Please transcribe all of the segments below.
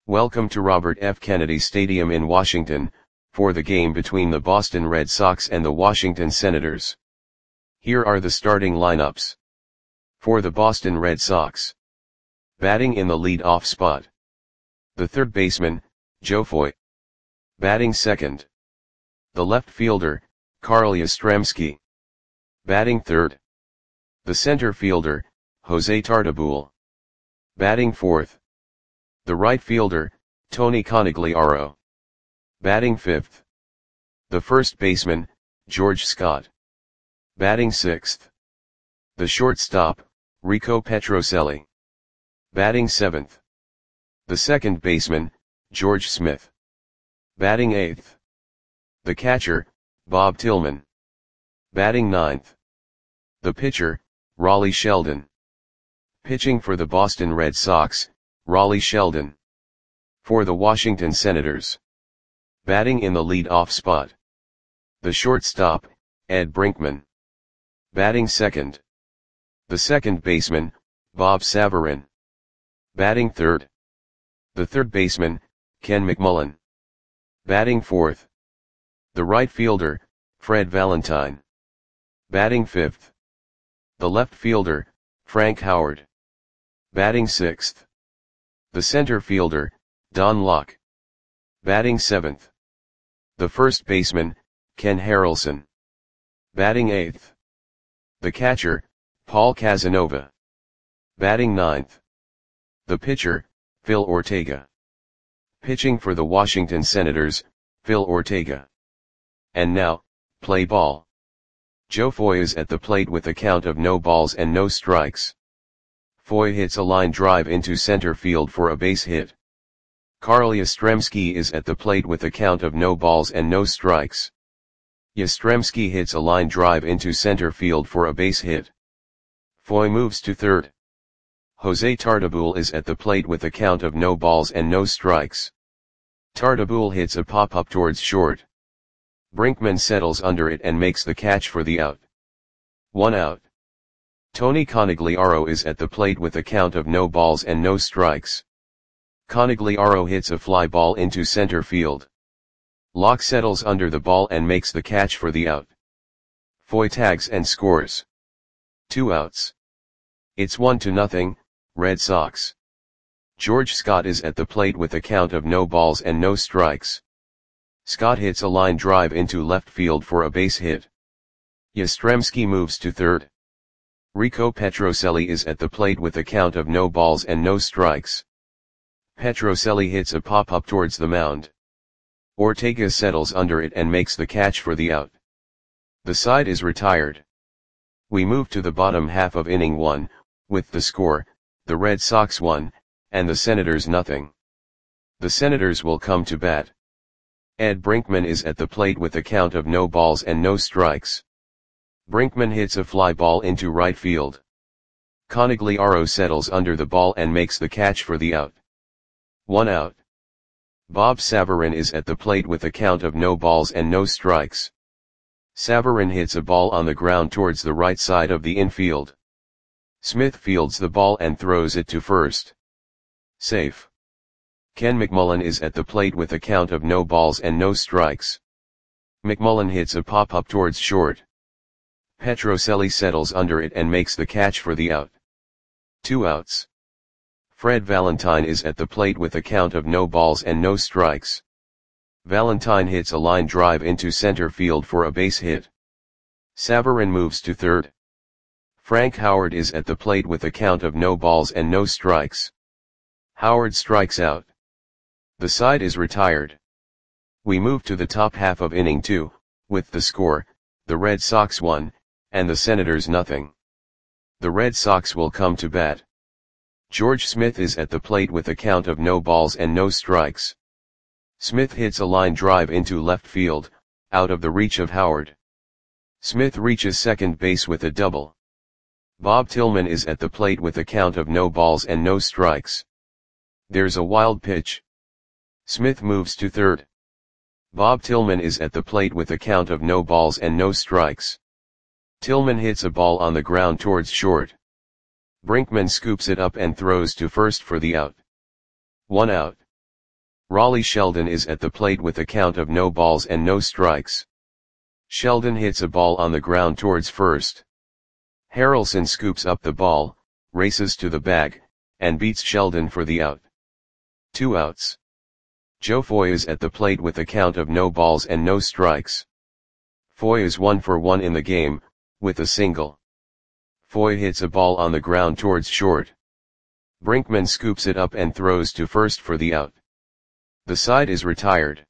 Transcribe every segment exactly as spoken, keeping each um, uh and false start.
Welcome to Robert F. Kennedy Stadium in Washington, for the game between the Boston Red Sox and the Washington Senators. Here are the starting lineups. For the Boston Red Sox. Batting in the lead-off spot. The third baseman, Joe Foy. Batting second. The left fielder, Carl Yastrzemski. Batting third. The center fielder, Jose Tartabull. Batting fourth. The right fielder, Tony Conigliaro. Batting fifth. The first baseman, George Scott. Batting sixth. The shortstop, Rico Petrocelli. Batting seventh. The second baseman, George Smith. Batting eighth. The catcher, Bob Tillman. Batting ninth. The pitcher, Raleigh Sheldon. Pitching for the Boston Red Sox, Raleigh Sheldon. For the Washington Senators. Batting in the lead-off spot. The shortstop, Ed Brinkman. Batting second. The second baseman, Bob Savarin. Batting third. The third baseman, Ken McMullen. Batting fourth. The right fielder, Fred Valentine. Batting fifth. The left fielder, Frank Howard. Batting sixth. The center fielder, Don Locke. Batting seventh. The first baseman, Ken Harrelson. Batting eighth. The catcher, Paul Casanova. Batting ninth. The pitcher, Phil Ortega. Pitching for the Washington Senators, Phil Ortega. And now, play ball. Joe Foy is at the plate with a count of no balls and no strikes. Foy hits a line drive into center field for a base hit. Carl Yastrzemski is at the plate with a count of no balls and no strikes. Yastrzemski hits a line drive into center field for a base hit. Foy moves to third. Jose Tartabull is at the plate with a count of no balls and no strikes. Tartabull hits a pop-up towards short. Brinkman settles under it and makes the catch for the out. One out. Tony Conigliaro is at the plate with a count of no balls and no strikes. Conigliaro hits a fly ball into center field. Locke settles under the ball and makes the catch for the out. Foy tags and scores. Two outs. It's one to nothing, Red Sox. George Scott is at the plate with a count of no balls and no strikes. Scott hits a line drive into left field for a base hit. Yastrzemski moves to third. Rico Petrocelli is at the plate with a count of no balls and no strikes. Petrocelli hits a pop-up towards the mound. Ortega settles under it and makes the catch for the out. The side is retired. We move to the bottom half of inning one, with the score, the Red Sox one, and the Senators nothing. The Senators will come to bat. Ed Brinkman is at the plate with a count of no balls and no strikes. Brinkman hits a fly ball into right field. Conigliaro settles under the ball and makes the catch for the out. One out. Bob Savarin is at the plate with a count of no balls and no strikes. Savarin hits a ball on the ground towards the right side of the infield. Smith fields the ball and throws it to first. Safe. Ken McMullen is at the plate with a count of no balls and no strikes. McMullen hits a pop-up towards short. Petrocelli settles under it and makes the catch for the out. Two outs. Fred Valentine is at the plate with a count of no balls and no strikes. Valentine hits a line drive into center field for a base hit. Savarin moves to third. Frank Howard is at the plate with a count of no balls and no strikes. Howard strikes out. The side is retired. We move to the top half of inning two, with the score, the Red Sox one, and the Senators nothing. The Red Sox will come to bat. George Smith is at the plate with a count of no balls and no strikes. Smith hits a line drive into left field, out of the reach of Howard. Smith reaches second base with a double. Bob Tillman is at the plate with a count of no balls and no strikes. There's a wild pitch. Smith moves to third. Bob Tillman is at the plate with a count of no balls and no strikes. Tillman hits a ball on the ground towards short. Brinkman scoops it up and throws to first for the out. One out. Raleigh Sheldon is at the plate with a count of no balls and no strikes. Sheldon hits a ball on the ground towards first. Harrelson scoops up the ball, races to the bag, and beats Sheldon for the out. Two outs. Joe Foy is at the plate with a count of no balls and no strikes. Foy is one for one in the game, with a single. Foy hits a ball on the ground towards short. Brinkman scoops it up and throws to first for the out. The side is retired.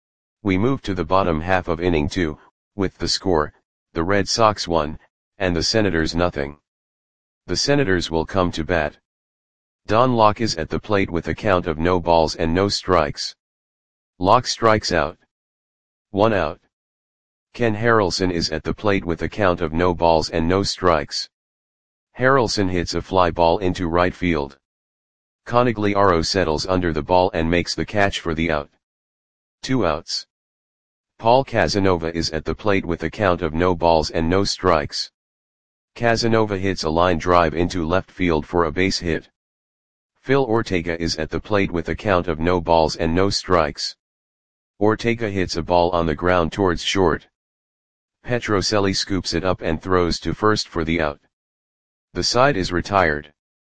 We move to the bottom half of inning two, with the score, the Red Sox one, and the Senators nothing. The Senators will come to bat. Don Locke is at the plate with a count of no balls and no strikes. Locke strikes out. One out. Ken Harrelson is at the plate with a count of no balls and no strikes. Harrelson hits a fly ball into right field. Conigliaro settles under the ball and makes the catch for the out. Two outs. Paul Casanova is at the plate with a count of no balls and no strikes. Casanova hits a line drive into left field for a base hit. Phil Ortega is at the plate with a count of no balls and no strikes. Ortega hits a ball on the ground towards short. Petrocelli scoops it up and throws to first for the out. The side is retired.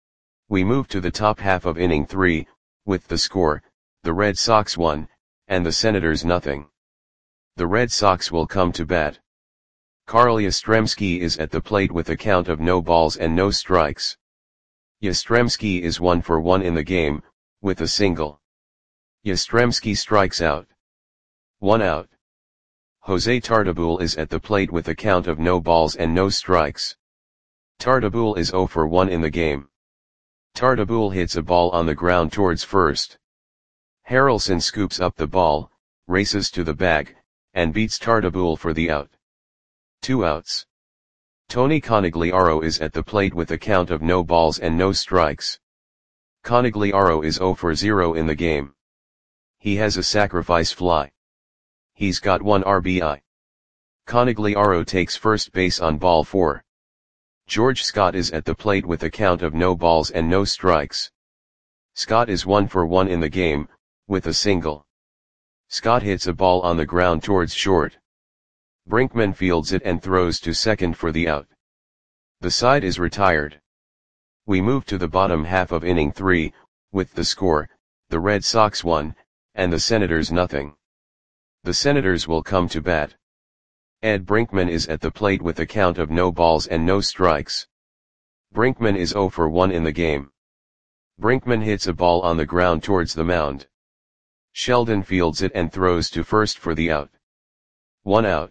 We move to the top half of inning three, with the score, the Red Sox one, and the Senators nothing. The Red Sox will come to bat. Carl Yastrzemski is at the plate with a count of no balls and no strikes. Yastrzemski is one for one in the game, with a single. Yastrzemski strikes out. One out. Jose Tartabull is at the plate with a count of no balls and no strikes. Tartabull is zero for one in the game. Tartabull hits a ball on the ground towards first. Harrelson scoops up the ball, races to the bag, and beats Tartabull for the out. Two outs. Tony Conigliaro is at the plate with a count of no balls and no strikes. Conigliaro is zero for zero in the game. He has a sacrifice fly. He's got one R B I. Conigliaro takes first base on ball four. George Scott is at the plate with a count of no balls and no strikes. Scott is one for one in the game, with a single. Scott hits a ball on the ground towards short. Brinkman fields it and throws to second for the out. The side is retired. We move to the bottom half of inning three, with the score, the Red Sox one, and the Senators nothing. The Senators will come to bat. Ed Brinkman is at the plate with a count of no balls and no strikes. Brinkman is zero for one in the game. Brinkman hits a ball on the ground towards the mound. Sheldon fields it and throws to first for the out. One out.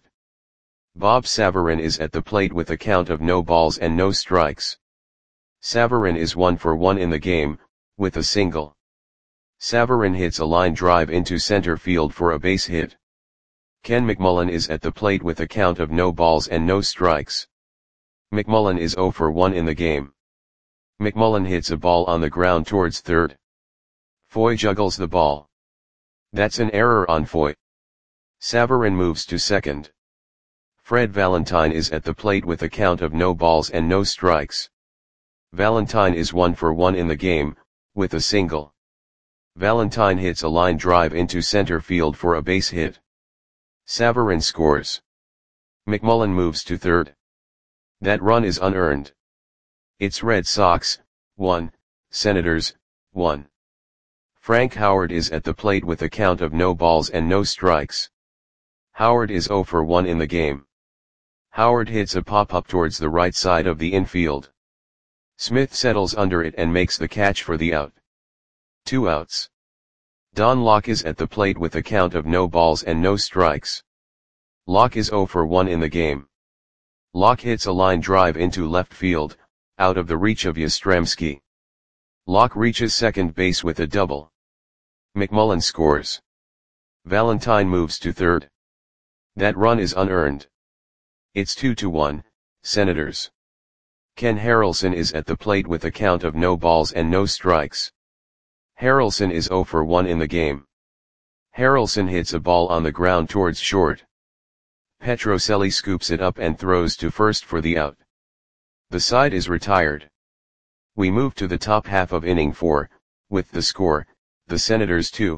Bob Savarin is at the plate with a count of no balls and no strikes. Savarin is one for one in the game, with a single. Savarin hits a line drive into center field for a base hit. Ken McMullen is at the plate with a count of no balls and no strikes. McMullen is zero for one in the game. McMullen hits a ball on the ground towards third. Foy juggles the ball. That's an error on Foy. Savarin moves to second. Fred Valentine is at the plate with a count of no balls and no strikes. Valentine is one for one in the game, with a single. Valentine hits a line drive into center field for a base hit. Savarin scores. McMullen moves to third. That run is unearned. It's Red Sox, one, Senators, one. Frank Howard is at the plate with a count of no balls and no strikes. Howard is zero for one in the game. Howard hits a pop-up towards the right side of the infield. Smith settles under it and makes the catch for the out. Two outs. Don Locke is at the plate with a count of no balls and no strikes. Locke is zero for one in the game. Locke hits a line drive into left field, out of the reach of Yastrzemski. Locke reaches second base with a double. McMullen scores. Valentine moves to third. That run is unearned. It's two to one, Senators. Ken Harrelson is at the plate with a count of no balls and no strikes. Harrelson is zero for one in the game. Harrelson hits a ball on the ground towards short. Petrocelli scoops it up and throws to first for the out. The side is retired. We move to the top half of inning four, with the score, the Senators two,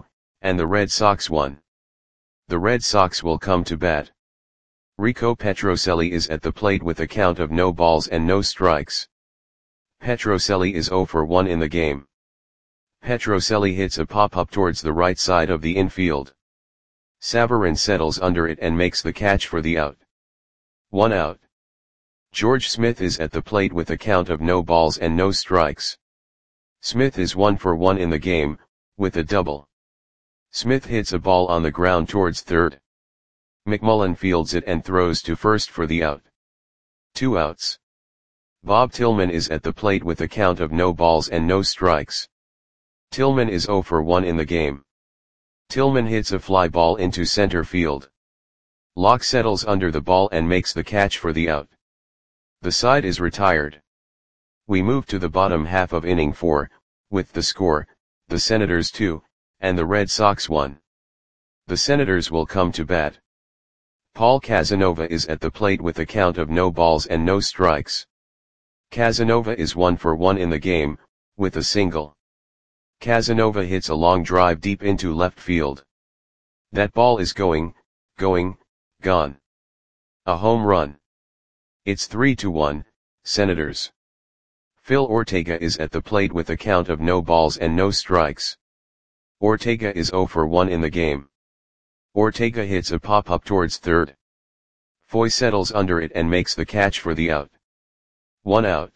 and the Red Sox one. The Red Sox will come to bat. Rico Petrocelli is at the plate with a count of no balls and no strikes. Petrocelli is zero for one in the game. Petrocelli hits a pop-up towards the right side of the infield. Savarin settles under it and makes the catch for the out. One out. George Smith is at the plate with a count of no balls and no strikes. Smith is one for one in the game, with a double. Smith hits a ball on the ground towards third. McMullen fields it and throws to first for the out. Two outs. Bob Tillman is at the plate with a count of no balls and no strikes. Tillman is zero for one in the game. Tillman hits a fly ball into center field. Locke settles under the ball and makes the catch for the out. The side is retired. We move to the bottom half of inning four, with the score, the Senators two, and the Red Sox one. The Senators will come to bat. Paul Casanova is at the plate with a count of no balls and no strikes. Casanova is one for one in the game, with a single. Casanova hits a long drive deep into left field. That ball is going, going, gone. A home run. It's three to one, Senators. Phil Ortega is at the plate with a count of no balls and no strikes. Ortega is zero for one in the game. Ortega hits a pop-up towards third. Foy settles under it and makes the catch for the out. One out.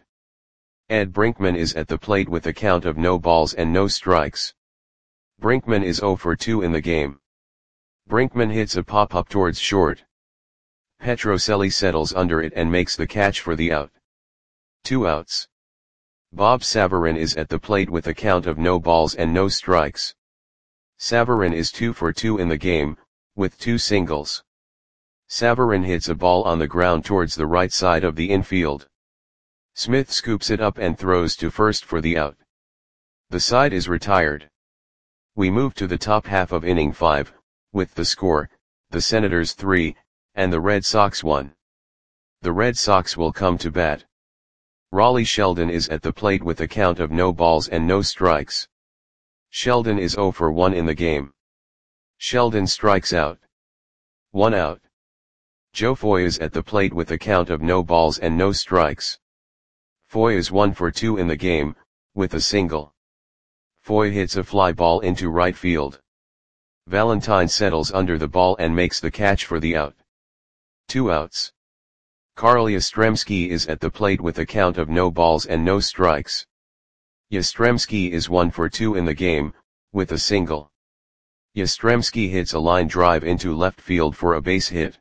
Ed Brinkman is at the plate with a count of no balls and no strikes. Brinkman is zero for two in the game. Brinkman hits a pop-up towards short. Petrocelli settles under it and makes the catch for the out. Two outs. Bob Savarin is at the plate with a count of no balls and no strikes. Savarin is two for two in the game, with two singles. Savarin hits a ball on the ground towards the right side of the infield. Smith scoops it up and throws to first for the out. The side is retired. We move to the top half of inning five, with the score, the Senators three, and the Red Sox one. The Red Sox will come to bat. Raleigh Sheldon is at the plate with a count of no balls and no strikes. Sheldon is zero for one in the game. Sheldon strikes out. One out. Joe Foy is at the plate with a count of no balls and no strikes. Foy is one for two in the game, with a single. Foy hits a fly ball into right field. Valentine settles under the ball and makes the catch for the out. Two outs. Carl Yastrzemski is at the plate with a count of no balls and no strikes. Yastrzemski is one for two in the game, with a single. Yastrzemski hits a line drive into left field for a base hit.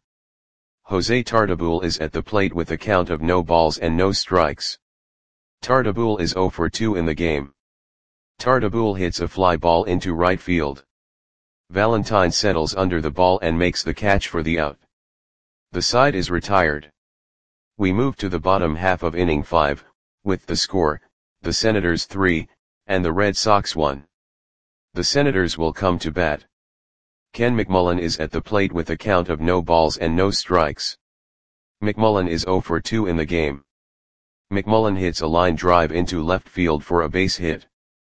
Jose Tartabull is at the plate with a count of no balls and no strikes. Tartabull is zero for two in the game. Tartabull hits a fly ball into right field. Valentine settles under the ball and makes the catch for the out. The side is retired. We move to the bottom half of inning five, with the score, the Senators three, and the Red Sox one. The Senators will come to bat. Ken McMullen is at the plate with a count of no balls and no strikes. McMullen is zero for two in the game. McMullen hits a line drive into left field for a base hit.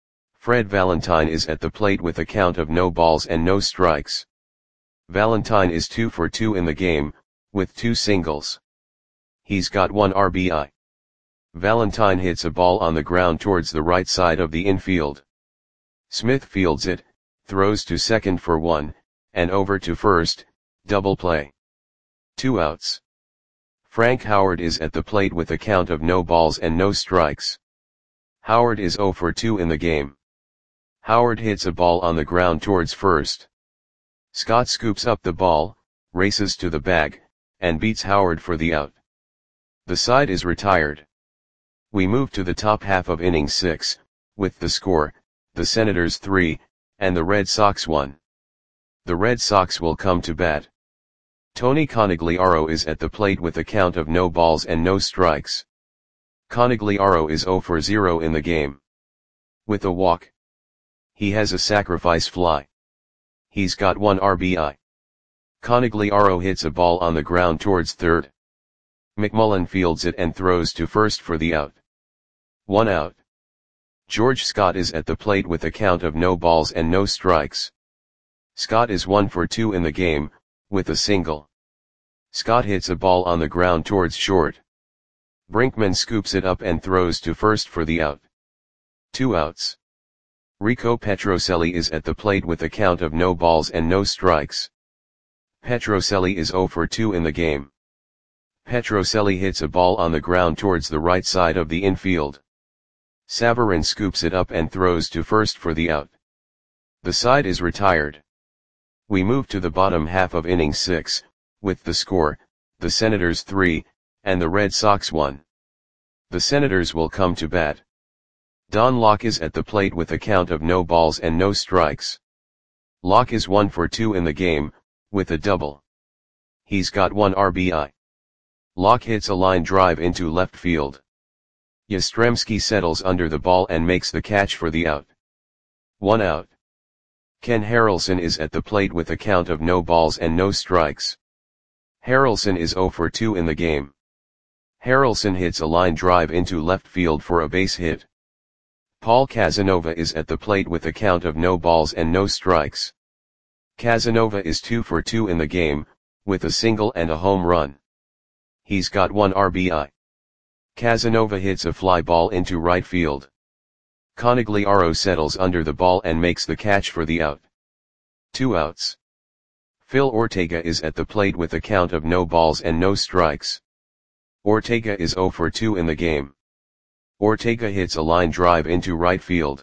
Fred Valentine is at the plate with a count of no balls and no strikes. Valentine is two for two in the game, with two singles. He's got one R B I. Valentine hits a ball on the ground towards the right side of the infield. Smith fields it, throws to second for one, and over to first, double play. Two outs. Frank Howard is at the plate with a count of no balls and no strikes. Howard is zero for two in the game. Howard hits a ball on the ground towards first. Scott scoops up the ball, races to the bag, and beats Howard for the out. The side is retired. We move to the top half of inning six, with the score, the Senators three, and the Red Sox one. The Red Sox will come to bat. Tony Conigliaro is at the plate with a count of no balls and no strikes. Conigliaro is zero for zero in the game. With a walk. He has a sacrifice fly. He's got one R B I. Conigliaro hits a ball on the ground towards third. McMullen fields it and throws to first for the out. One out. George Scott is at the plate with a count of no balls and no strikes. Scott is one for two in the game, with a single. Scott hits a ball on the ground towards short. Brinkman scoops it up and throws to first for the out. Two outs. Rico Petrocelli is at the plate with a count of no balls and no strikes. Petrocelli is zero for two in the game. Petrocelli hits a ball on the ground towards the right side of the infield. Savarin scoops it up and throws to first for the out. The side is retired. We move to the bottom half of inning six, with the score, the Senators three, and the Red Sox one. The Senators will come to bat. Don Locke is at the plate with a count of no balls and no strikes. Locke is one for two in the game, with a double. He's got one R B I. Locke hits a line drive into left field. Yastrzemski settles under the ball and makes the catch for the out. One out. Ken Harrelson is at the plate with a count of no balls and no strikes. Harrelson is zero for two in the game. Harrelson hits a line drive into left field for a base hit. Paul Casanova is at the plate with a count of no balls and no strikes. Casanova is two for two in the game, with a single and a home run. He's got one R B I. Casanova hits a fly ball into right field. Conigliaro settles under the ball and makes the catch for the out. Two outs. Phil Ortega is at the plate with a count of no balls and no strikes. Ortega is zero for two in the game. Ortega hits a line drive into right field.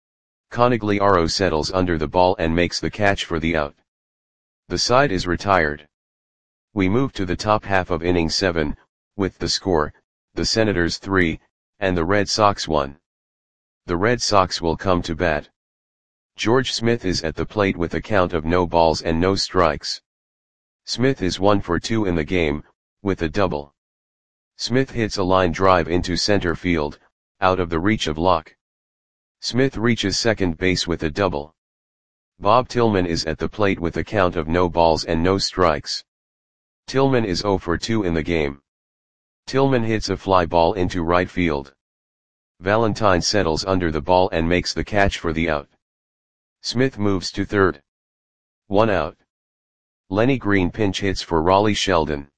Conigliaro settles under the ball and makes the catch for the out. The side is retired. We move to the top half of inning seven, with the score, the Senators three, and the Red Sox one. The Red Sox will come to bat. George Smith is at the plate with a count of no balls and no strikes. Smith is one for two in the game, with a double. Smith hits a line drive into center field, out of the reach of Locke. Smith reaches second base with a double. Bob Tillman is at the plate with a count of no balls and no strikes. Tillman is zero for two in the game. Tillman hits a fly ball into right field. Valentine settles under the ball and makes the catch for the out. Smith moves to third. One out. Lenny Green pinch hits for Raleigh Sheldon.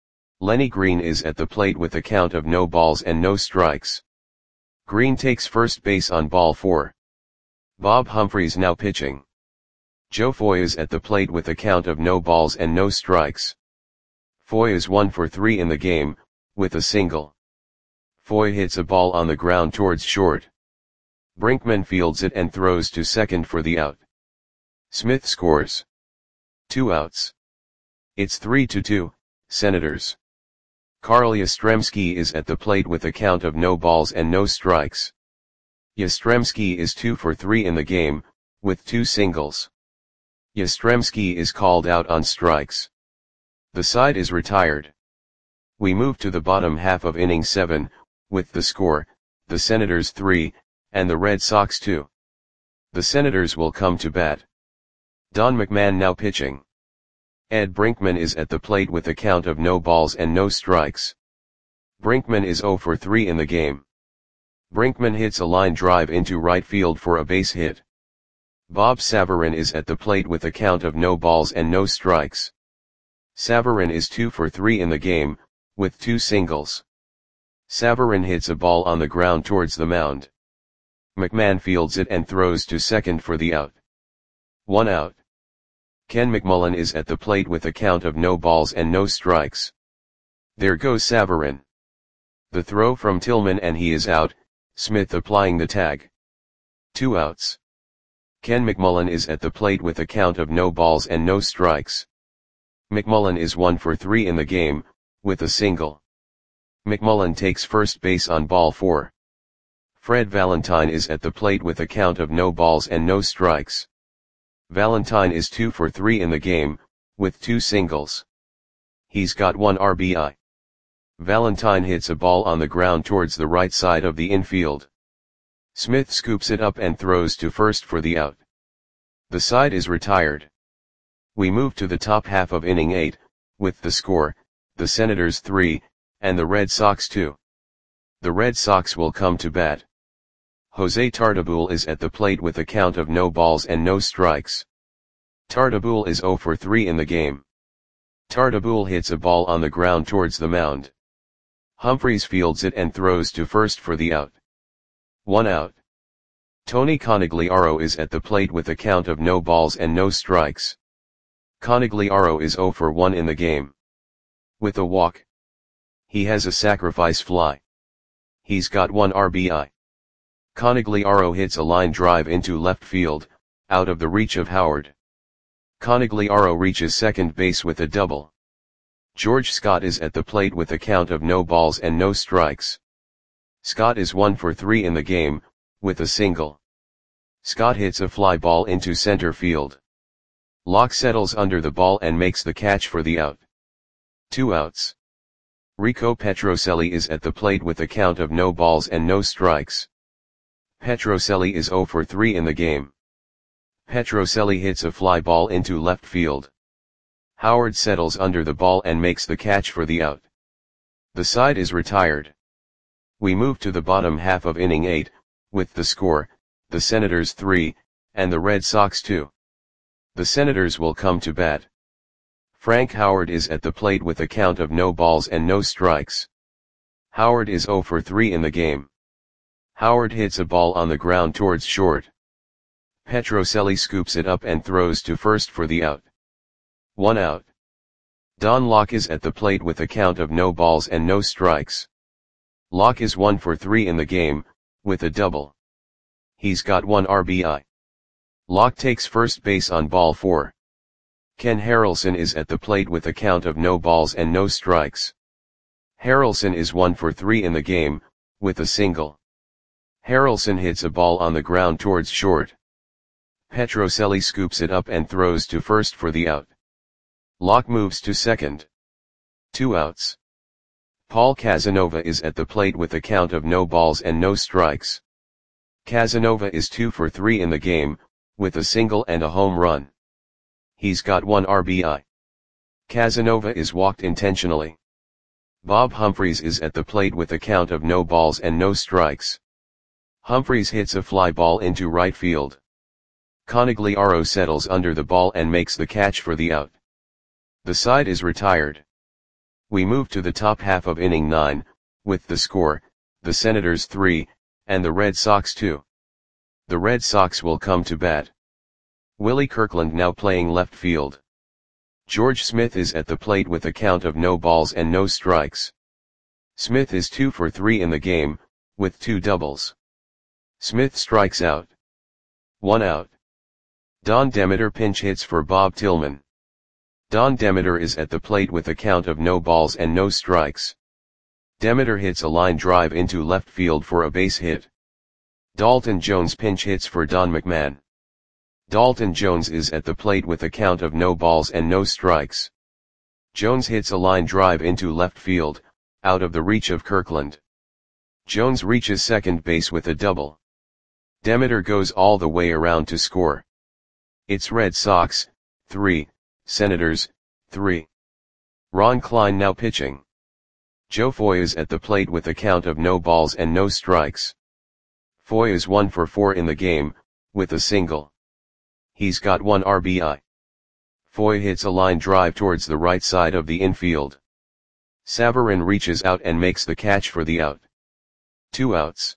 Lenny Green is at the plate with a count of no balls and no strikes. Green takes first base on ball four. Bob Humphreys now pitching. Joe Foy is at the plate with a count of no balls and no strikes. Foy is one for three in the game, with a single. Foy hits a ball on the ground towards short. Brinkman fields it and throws to second for the out. Smith scores. Two outs. It's three to two, Senators. Carl Yastrzemski is at the plate with a count of no balls and no strikes. Yastrzemski is two for three in the game, with two singles. Yastrzemski is called out on strikes. The side is retired. We move to the bottom half of inning seven, with the score, the Senators three, and the Red Sox two. The Senators will come to bat. Don McMahon now pitching. Ed Brinkman is at the plate with a count of no balls and no strikes. Brinkman is zero for three in the game. Brinkman hits a line drive into right field for a base hit. Bob Savarin is at the plate with a count of no balls and no strikes. Savarin is two for three in the game, with two singles. Savarin hits a ball on the ground towards the mound. McMahon fields it and throws to second for the out. One out. Ken McMullen is at the plate with a count of no balls and no strikes. There goes Savarin. The throw from Tillman and he is out, Smith applying the tag. Two outs. Ken McMullen is at the plate with a count of no balls and no strikes. McMullen is one for three in the game, with a single. McMullen takes first base on ball four. Fred Valentine is at the plate with a count of no balls and no strikes. Valentine is two for three in the game, with two singles. He's got one R B I. Valentine hits a ball on the ground towards the right side of the infield. Smith scoops it up and throws to first for the out. The side is retired. We move to the top half of inning eight, with the score, the Senators three, and the Red Sox two. The Red Sox will come to bat. Jose Tartabull is at the plate with a count of no balls and no strikes. Tartabull is zero for three in the game. Tartabull hits a ball on the ground towards the mound. Humphries fields it and throws to first for the out. One out. Tony Conigliaro is at the plate with a count of no balls and no strikes. Conigliaro is zero for one in the game. With a walk. He has a sacrifice fly. He's got one R B I. Conigliaro hits a line drive into left field, out of the reach of Howard. Conigliaro reaches second base with a double. George Scott is at the plate with a count of no balls and no strikes. Scott is one for three in the game, with a single. Scott hits a fly ball into center field. Locke settles under the ball and makes the catch for the out. Two outs. Rico Petrocelli is at the plate with a count of no balls and no strikes. Petrocelli is zero for three in the game. Petrocelli hits a fly ball into left field. Howard settles under the ball and makes the catch for the out. The side is retired. We move to the bottom half of inning eight, with the score, the Senators three, and the Red Sox two. The Senators will come to bat. Frank Howard is at the plate with a count of no balls and no strikes. Howard is zero for three in the game. Howard hits a ball on the ground towards short. Petrocelli scoops it up and throws to first for the out. One out. Don Locke is at the plate with a count of no balls and no strikes. Locke is one for three in the game, with a double. He's got one R B I. Locke takes first base on ball four. Ken Harrelson is at the plate with a count of no balls and no strikes. Harrelson is one for three in the game, with a single. Harrelson hits a ball on the ground towards short. Petrocelli scoops it up and throws to first for the out. Locke moves to second. Two outs. Paul Casanova is at the plate with a count of no balls and no strikes. Casanova is two for three in the game, with a single and a home run. He's got one R B I. Casanova is walked intentionally. Bob Humphries is at the plate with a count of no balls and no strikes. Humphries hits a fly ball into right field. Conigliaro settles under the ball and makes the catch for the out. The side is retired. We move to the top half of inning nine, with the score, the Senators three, and the Red Sox two. The Red Sox will come to bat. Willie Kirkland now playing left field. George Smith is at the plate with a count of no balls and no strikes. Smith is two for three in the game, with two doubles. Smith strikes out. One out. Don Demeter pinch hits for Bob Tillman. Don Demeter is at the plate with a count of no balls and no strikes. Demeter hits a line drive into left field for a base hit. Dalton Jones pinch hits for Don McMahon. Dalton Jones is at the plate with a count of no balls and no strikes. Jones hits a line drive into left field, out of the reach of Kirkland. Jones reaches second base with a double. Demeter goes all the way around to score. It's Red Sox, three, Senators, three. Ron Klein now pitching. Joe Foy is at the plate with a count of no balls and no strikes. Foy is one for four in the game, with a single. He's got one R B I. Foy hits a line drive towards the right side of the infield. Savarin reaches out and makes the catch for the out. Two outs.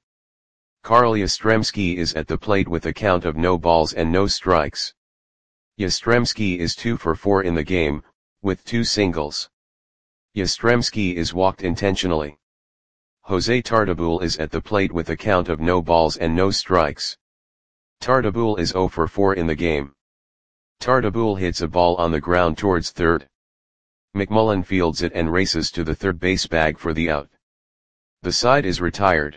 Carl Yastrzemski is at the plate with a count of no balls and no strikes. Yastrzemski is two for four in the game, with two singles. Yastrzemski is walked intentionally. Jose Tartabull is at the plate with a count of no balls and no strikes. Tartabull is zero for four in the game. Tartabull hits a ball on the ground towards third. McMullen fields it and races to the third base bag for the out. The side is retired.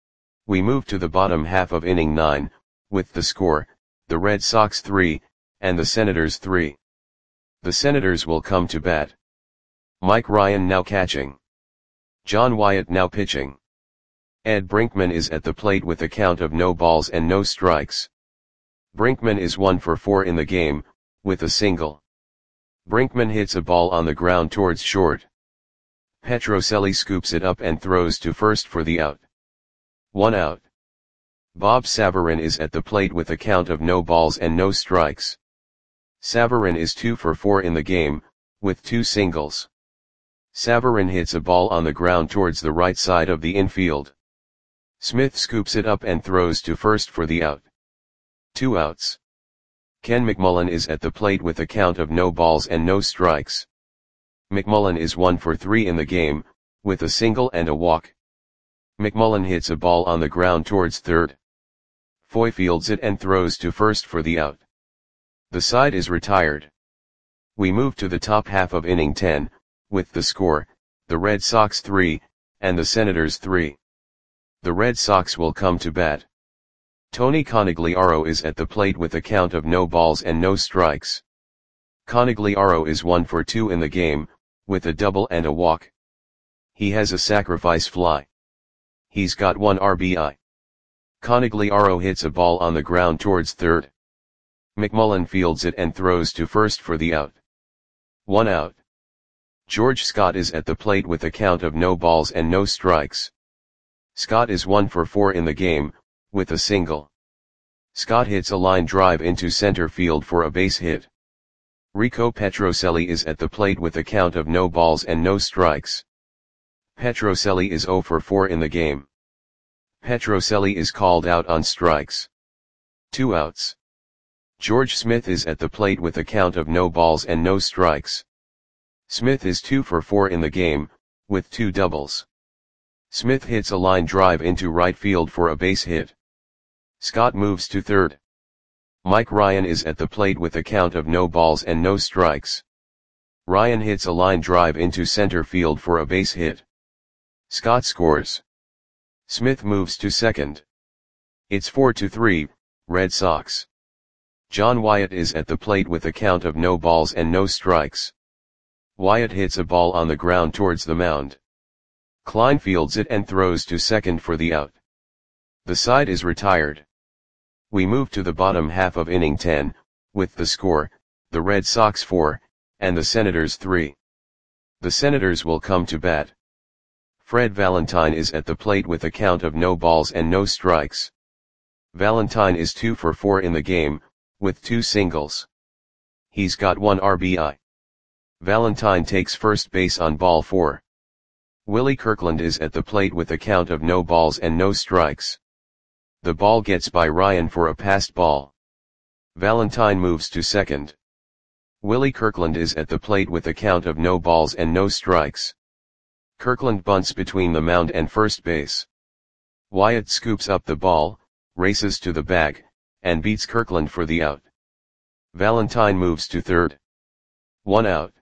We move to the bottom half of inning nine, with the score, the Red Sox three, and the Senators three. The Senators will come to bat. Mike Ryan now catching. John Wyatt now pitching. Ed Brinkman is at the plate with a count of no balls and no strikes. Brinkman is one for four in the game, with a single. Brinkman hits a ball on the ground towards short. Petrocelli scoops it up and throws to first for the out. One out. Bob Savarin is at the plate with a count of no balls and no strikes. Savarin is two for four in the game, with two singles. Savarin hits a ball on the ground towards the right side of the infield. Smith scoops it up and throws to first for the out. Two outs. Ken McMullen is at the plate with a count of no balls and no strikes. McMullen is one for three in the game, with a single and a walk. McMullen hits a ball on the ground towards third. Foy fields it and throws to first for the out. The side is retired. We move to the top half of inning ten, with the score, the Red Sox three, and the Senators three. The Red Sox will come to bat. Tony Conigliaro is at the plate with a count of no balls and no strikes. Conigliaro is one for two in the game, with a double and a walk. He has a sacrifice fly. He's got one R B I. Conigliaro hits a ball on the ground towards third. McMullen fields it and throws to first for the out. One out. George Scott is at the plate with a count of no balls and no strikes. Scott is one for four in the game, with a single. Scott hits a line drive into center field for a base hit. Rico Petrocelli is at the plate with a count of no balls and no strikes. Petrocelli is zero for four in the game. Petrocelli is called out on strikes. Two outs. George Smith is at the plate with a count of no balls and no strikes. Smith is two for four in the game, with two doubles. Smith hits a line drive into right field for a base hit. Scott moves to third. Mike Ryan is at the plate with a count of no balls and no strikes. Ryan hits a line drive into center field for a base hit. Scott scores. Smith moves to second. It's four to three, Red Sox. John Wyatt is at the plate with a count of no balls and no strikes. Wyatt hits a ball on the ground towards the mound. Klein fields it and throws to second for the out. The side is retired. We move to the bottom half of inning ten, with the score, the Red Sox four, and the Senators three. The Senators will come to bat. Fred Valentine is at the plate with a count of no balls and no strikes. Valentine is two for four in the game, with two singles. He's got one R B I. Valentine takes first base on ball four. Willie Kirkland is at the plate with a count of no balls and no strikes. The ball gets by Ryan for a passed ball. Valentine moves to second. Willie Kirkland is at the plate with a count of no balls and no strikes. Kirkland bunts between the mound and first base. Wyatt scoops up the ball, races to the bag, and beats Kirkland for the out. Valentine moves to third. One out.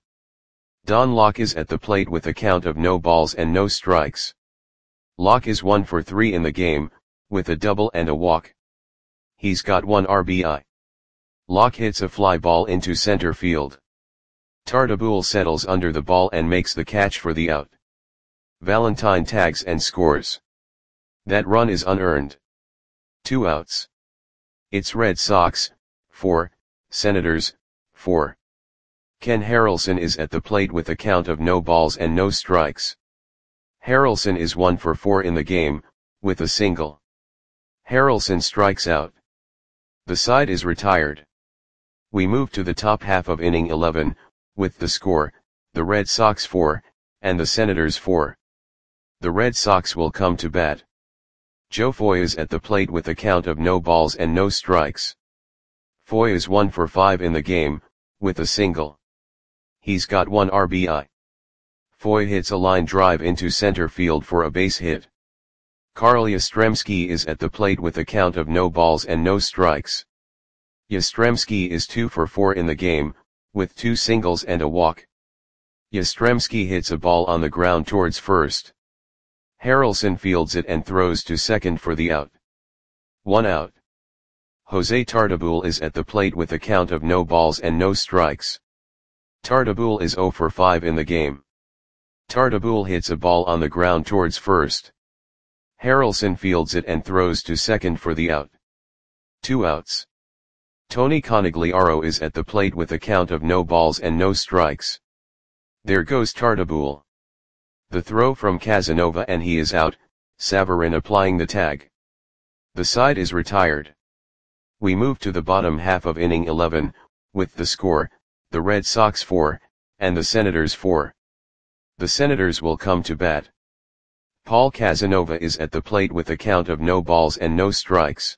Don Locke is at the plate with a count of no balls and no strikes. Locke is one for three in the game, with a double and a walk. He's got one R B I. Locke hits a fly ball into center field. Tartabull settles under the ball and makes the catch for the out. Valentine tags and scores. That run is unearned. Two outs. It's Red Sox, four, Senators, four. Ken Harrelson is at the plate with a count of no balls and no strikes. Harrelson is one for four in the game, with a single. Harrelson strikes out. The side is retired. We move to the top half of inning eleven, with the score, the Red Sox four, and the Senators four. The Red Sox will come to bat. Joe Foy is at the plate with a count of no balls and no strikes. Foy is one for five in the game, with a single. He's got one R B I. Foy hits a line drive into center field for a base hit. Carl Yastrzemski is at the plate with a count of no balls and no strikes. Yastrzemski is two for four in the game, with two singles and a walk. Yastrzemski hits a ball on the ground towards first. Harrelson fields it and throws to second for the out. One out. Jose Tartabull is at the plate with a count of no balls and no strikes. Tartabull is zero for five in the game. Tartabull hits a ball on the ground towards first. Harrelson fields it and throws to second for the out. Two outs. Tony Conigliaro is at the plate with a count of no balls and no strikes. There goes Tartabull. The throw from Casanova and he is out, Savarin applying the tag. The side is retired. We move to the bottom half of inning eleven, with the score, the Red Sox four, and the Senators four. The Senators will come to bat. Paul Casanova is at the plate with a count of no balls and no strikes.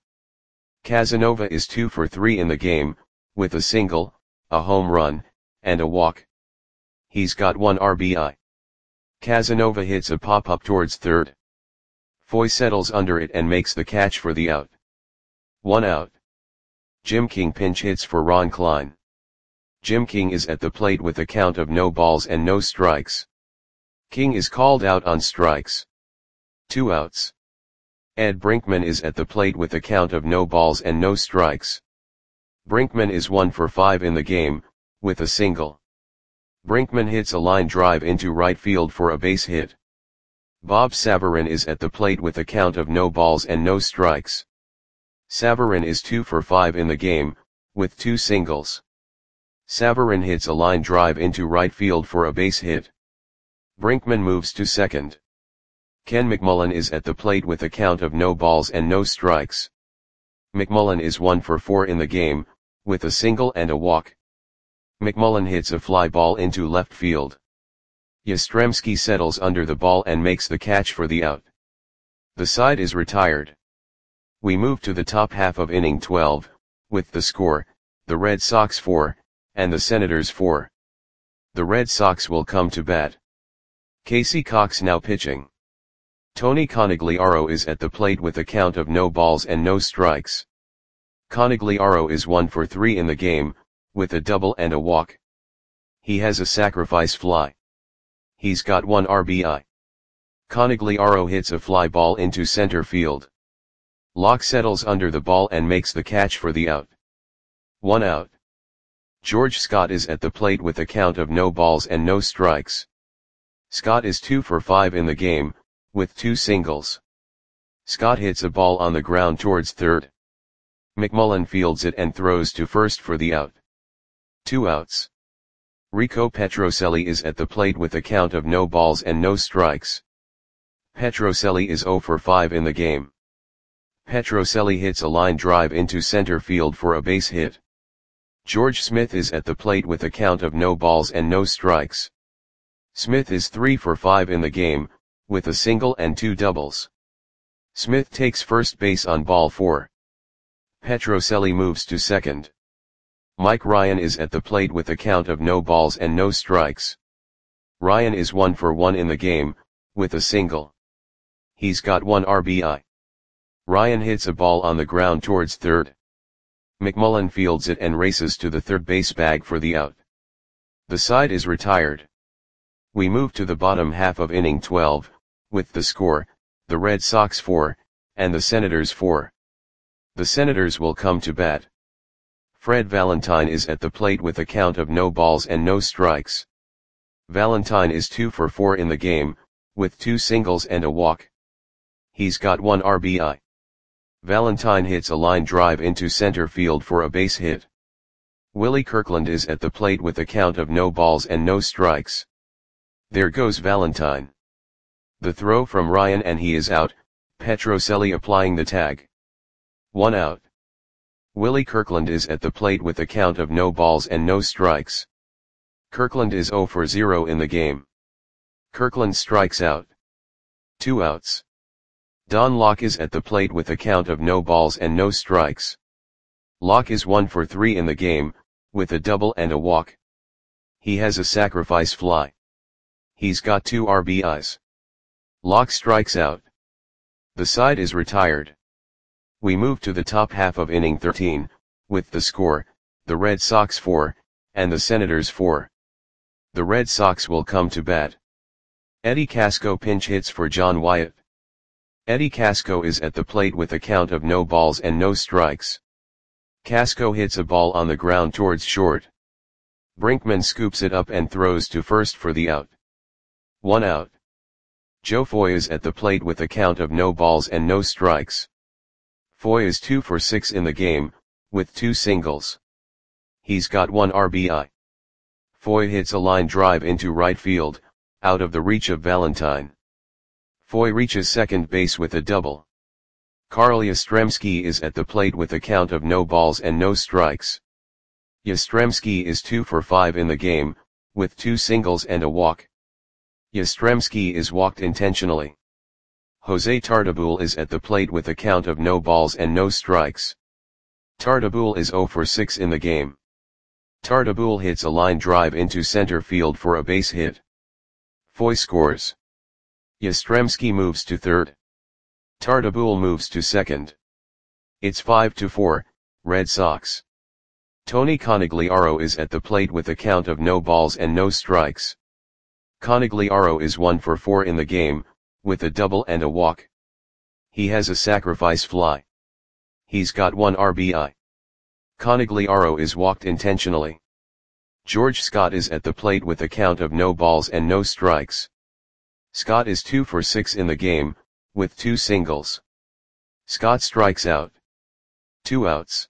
Casanova is two for three in the game, with a single, a home run, and a walk. He's got one R B I. Casanova hits a pop-up towards third. Foy settles under it and makes the catch for the out. One out. Jim King pinch hits for Ron Klein. Jim King is at the plate with a count of no balls and no strikes. King is called out on strikes. Two outs. Ed Brinkman is at the plate with a count of no balls and no strikes. Brinkman is one for five in the game, with a single. Brinkman hits a line drive into right field for a base hit. Bob Savarin is at the plate with a count of no balls and no strikes. Savarin is two for five in the game, with two singles. Savarin hits a line drive into right field for a base hit. Brinkman moves to second. Ken McMullen is at the plate with a count of no balls and no strikes. McMullen is one for four in the game, with a single and a walk. McMullen hits a fly ball into left field. Yastrzemski settles under the ball and makes the catch for the out. The side is retired. We move to the top half of inning twelve, with the score, the Red Sox four, and the Senators four. The Red Sox will come to bat. Casey Cox now pitching. Tony Conigliaro is at the plate with a count of no balls and no strikes. Conigliaro is one for three in the game, with a double and a walk. He has a sacrifice fly. He's got one R B I. Conigliaro hits a fly ball into center field. Locke settles under the ball and makes the catch for the out. One out. George Scott is at the plate with a count of no balls and no strikes. Scott is two for five in the game, with two singles. Scott hits a ball on the ground towards third. McMullen fields it and throws to first for the out. Two outs. Rico Petrocelli is at the plate with a count of no balls and no strikes. Petrocelli is zero for five in the game. Petrocelli hits a line drive into center field for a base hit. George Smith is at the plate with a count of no balls and no strikes. Smith is three for five in the game, with a single and two doubles. Smith takes first base on ball four. Petrocelli moves to second. Mike Ryan is at the plate with a count of no balls and no strikes. Ryan is one for one in the game, with a single. He's got one R B I. Ryan hits a ball on the ground towards third. McMullen fields it and races to the third base bag for the out. The side is retired. We move to the bottom half of inning twelve, with the score, the Red Sox four, and the Senators four. The Senators will come to bat. Fred Valentine is at the plate with a count of no balls and no strikes. Valentine is two for four in the game, with two singles and a walk. He's got one R B I. Valentine hits a line drive into center field for a base hit. Willie Kirkland is at the plate with a count of no balls and no strikes. There goes Valentine. The throw from Ryan and he is out, Petrocelli applying the tag. One out. Willie Kirkland is at the plate with a count of no balls and no strikes. Kirkland is zero for zero in the game. Kirkland strikes out. Two outs. Don Locke is at the plate with a count of no balls and no strikes. Locke is one for three in the game, with a double and a walk. He has a sacrifice fly. He's got two R B Is. Locke strikes out. The side is retired. We move to the top half of inning thirteen, with the score, the Red Sox four, and the Senators four. The Red Sox will come to bat. Eddie Casco pinch hits for John Wyatt. Eddie Casco is at the plate with a count of no balls and no strikes. Casco hits a ball on the ground towards short. Brinkman scoops it up and throws to first for the out. One out. Joe Foy is at the plate with a count of no balls and no strikes. Foy is two for six in the game, with two singles. He's got one R B I. Foy hits a line drive into right field, out of the reach of Valentine. Foy reaches second base with a double. Carl Yastrzemski is at the plate with a count of no balls and no strikes. Yastrzemski is two for five in the game, with two singles and a walk. Yastrzemski is walked intentionally. Jose Tartabull is at the plate with a count of no balls and no strikes. Tartabull is zero for six in the game. Tartabull hits a line drive into center field for a base hit. Foy scores. Yastrzemski moves to third. Tartabull moves to second. It's five to four, Red Sox. Tony Conigliaro is at the plate with a count of no balls and no strikes. Conigliaro is one for four in the game, with a double and a walk. He has a sacrifice fly. He's got one R B I. Conigliaro is walked intentionally. George Scott is at the plate with a count of no balls and no strikes. Scott is two for six in the game, with two singles. Scott strikes out. Two outs.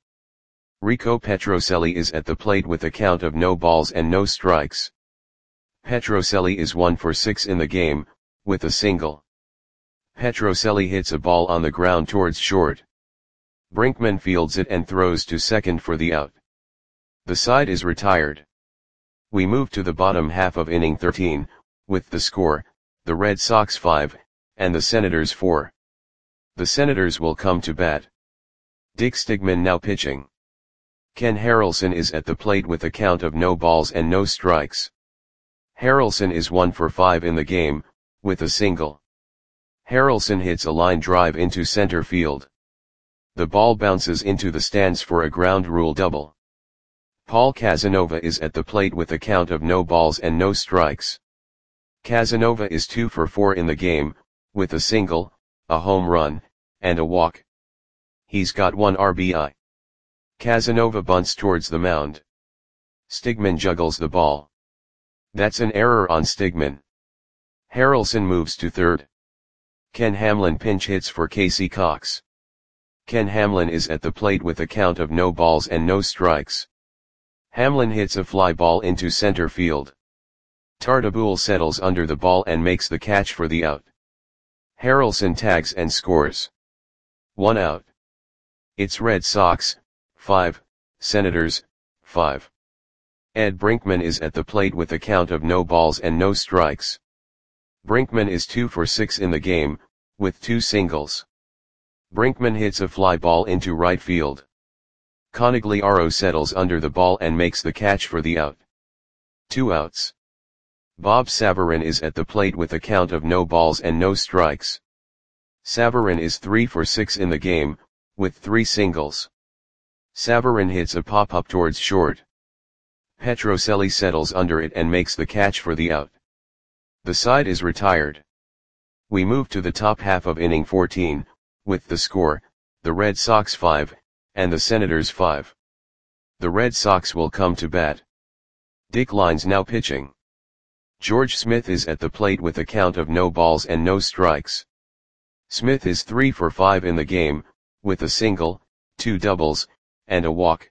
Rico Petrocelli is at the plate with a count of no balls and no strikes. Petrocelli is one for six in the game, with a single. Petrocelli hits a ball on the ground towards short. Brinkman fields it and throws to second for the out. The side is retired. We move to the bottom half of inning thirteen, with the score, the Red Sox five, and the Senators four. The Senators will come to bat. Dick Stigman now pitching. Ken Harrelson is at the plate with a count of no balls and no strikes. Harrelson is one for five in the game, with a single. Harrelson hits a line drive into center field. The ball bounces into the stands for a ground rule double. Paul Casanova is at the plate with a count of no balls and no strikes. Casanova is two for four in the game, with a single, a home run, and a walk. He's got one R B I. Casanova bunts towards the mound. Stigman juggles the ball. That's an error on Stigman. Harrelson moves to third. Ken Hamlin pinch hits for Casey Cox. Ken Hamlin is at the plate with a count of no balls and no strikes. Hamlin hits a fly ball into center field. Tartabull settles under the ball and makes the catch for the out. Harrelson tags and scores. One out. It's Red Sox, five, Senators, five. Ed Brinkman is at the plate with a count of no balls and no strikes. Brinkman is two for six in the game, with two singles. Brinkman hits a fly ball into right field. Conigliaro settles under the ball and makes the catch for the out. Two outs. Bob Savarin is at the plate with a count of no balls and no strikes. Savarin is three for six in the game, with three singles. Savarin hits a pop-up towards short. Petrocelli settles under it and makes the catch for the out. The side is retired. We move to the top half of inning fourteen, with the score, the Red Sox five, and the Senators five. The Red Sox will come to bat. Dick Lines now pitching. George Smith is at the plate with a count of no balls and no strikes. Smith is three for five in the game, with a single, two doubles, and a walk.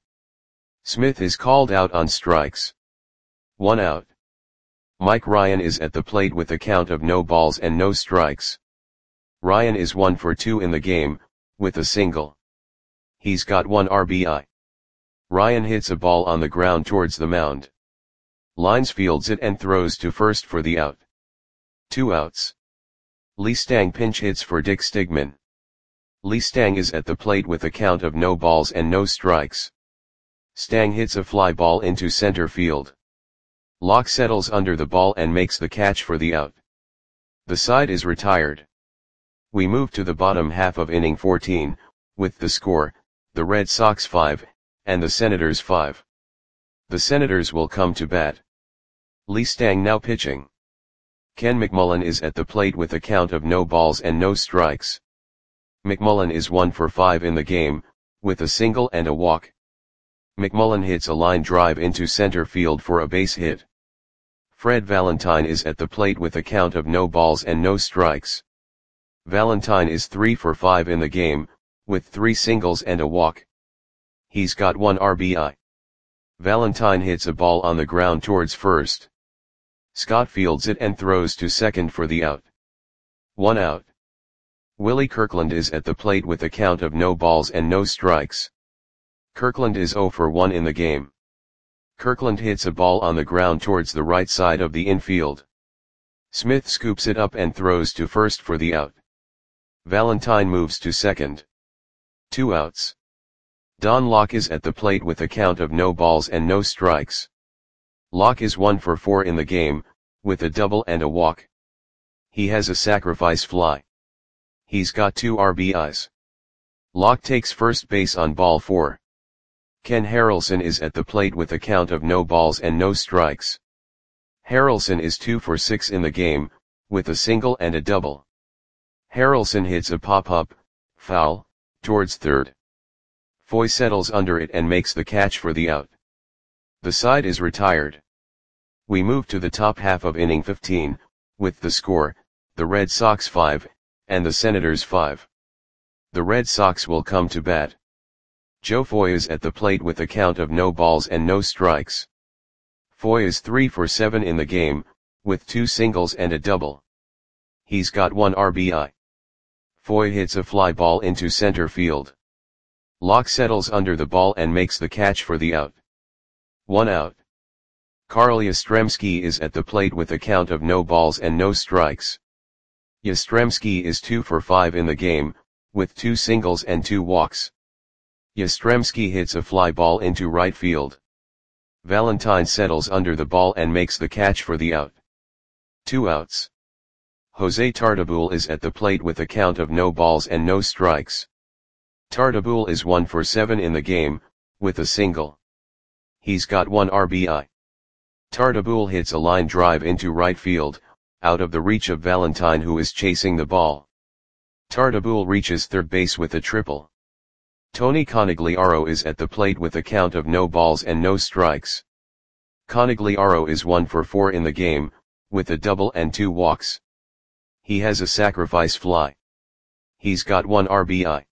Smith is called out on strikes. One out. Mike Ryan is at the plate with a count of no balls and no strikes. Ryan is one for two in the game, with a single. He's got one R B I. Ryan hits a ball on the ground towards the mound. Lines fields it and throws to first for the out. Two outs. Lee Stang pinch hits for Dick Stigman. Lee Stang is at the plate with a count of no balls and no strikes. Stang hits a fly ball into center field. Locke settles under the ball and makes the catch for the out. The side is retired. We move to the bottom half of inning fourteen, with the score, the Red Sox five, and the Senators five. The Senators will come to bat. Lee Stang now pitching. Ken McMullen is at the plate with a count of no balls and no strikes. McMullen is one for five in the game, with a single and a walk. McMullen hits a line drive into center field for a base hit. Fred Valentine is at the plate with a count of no balls and no strikes. Valentine is three for five in the game, with three singles and a walk. He's got one R B I. Valentine hits a ball on the ground towards first. Scott fields it and throws to second for the out. One out. Willie Kirkland is at the plate with a count of no balls and no strikes. Kirkland is zero for one in the game. Kirkland hits a ball on the ground towards the right side of the infield. Smith scoops it up and throws to first for the out. Valentine moves to second. Two outs. Don Locke is at the plate with a count of no balls and no strikes. Locke is one for four in the game, with a double and a walk. He has a sacrifice fly. He's got two R B Is. Locke takes first base on ball four. Ken Harrelson is at the plate with a count of no balls and no strikes. Harrelson is two for six in the game, with a single and a double. Harrelson hits a pop-up, foul, towards third. Foy settles under it and makes the catch for the out. The side is retired. We move to the top half of inning fifteen, with the score, the Red Sox five, and the Senators five. The Red Sox will come to bat. Joe Foy is at the plate with a count of no balls and no strikes. Foy is three for seven in the game, with two singles and a double. He's got one R B I. Foy hits a fly ball into center field. Locke settles under the ball and makes the catch for the out. One out. Carl Yastrzemski is at the plate with a count of no balls and no strikes. Yastrzemski is two for five in the game, with two singles and two walks. Yastrzemski hits a fly ball into right field. Valentine settles under the ball and makes the catch for the out. Two outs. Jose Tartabull is at the plate with a count of no balls and no strikes. Tartabull is one for seven in the game, with a single. He's got one R B I. Tartabull hits a line drive into right field, out of the reach of Valentine, who is chasing the ball. Tartabull reaches third base with a triple. Tony Conigliaro is at the plate with a count of no balls and no strikes. Conigliaro is one for four in the game, with a double and two walks. He has a sacrifice fly. He's got one R B I.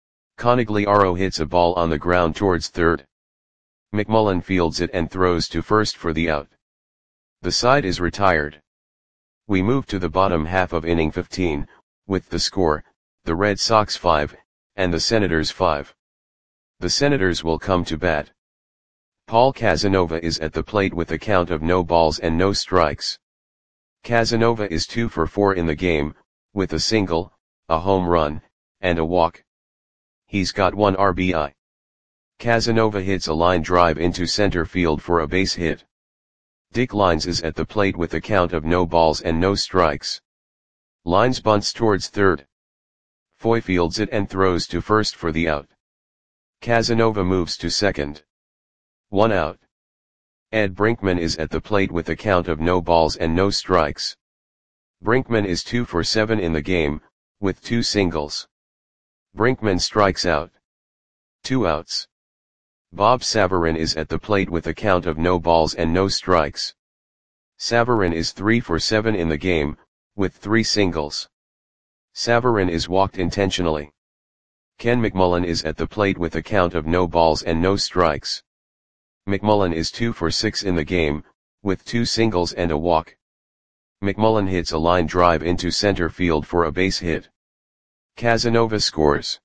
Conigliaro hits a ball on the ground towards third. McMullen fields it and throws to first for the out. The side is retired. We move to the bottom half of inning fifteen, with the score, the Red Sox five, and the Senators five. The Senators will come to bat. Paul Casanova is at the plate with a count of no balls and no strikes. Casanova is two for four in the game, with a single, a home run, and a walk. He's got one R B I. Casanova hits a line drive into center field for a base hit. Dick Lines is at the plate with a count of no balls and no strikes. Lines bunts towards third. Foy fields it and throws to first for the out. Casanova moves to second. One out. Ed Brinkman is at the plate with a count of no balls and no strikes. Brinkman is two for seven in the game, with two singles. Brinkman strikes out. Two outs. Bob Savarin is at the plate with a count of no balls and no strikes. Savarin is three for seven in the game, with three singles. Savarin is walked intentionally. Ken McMullen is at the plate with a count of no balls and no strikes. McMullen is two for six in the game, with two singles and a walk. McMullen hits a line drive into center field for a base hit. Casanova scores.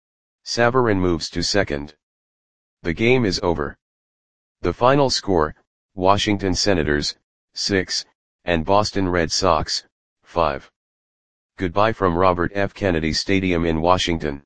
Savarin moves to second. The game is over. The final score, Washington Senators, six, and Boston Red Sox, five. Goodbye from Robert F. Kennedy Stadium in Washington.